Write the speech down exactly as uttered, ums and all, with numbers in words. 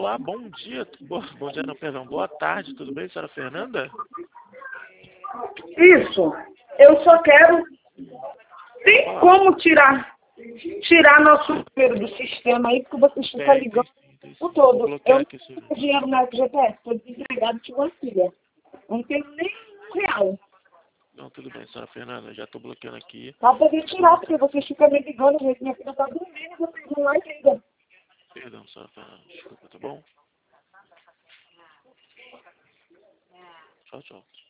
Olá, bom dia. Boa, bom dia, não, perdão. Boa tarde, tudo bem, senhora Fernanda? Isso. Eu só quero... Tem como tirar, tirar nosso número do sistema aí, porque você fica Tem, ligando tem, tem, o sim. todo. Vou Eu bloquear não aqui, senhor. tenho dinheiro na F G T S, estou desempregado de uma filha. Não tenho nem um real. Não, tudo bem, senhora Fernanda, já tô bloqueando aqui. Pra poder tirar, porque você fica me ligando, gente. Minha filha tá dormindo, vocês vão lá e ligam. Perdão, senhora Fernanda, desculpa, tá bom? Tchau, tchau.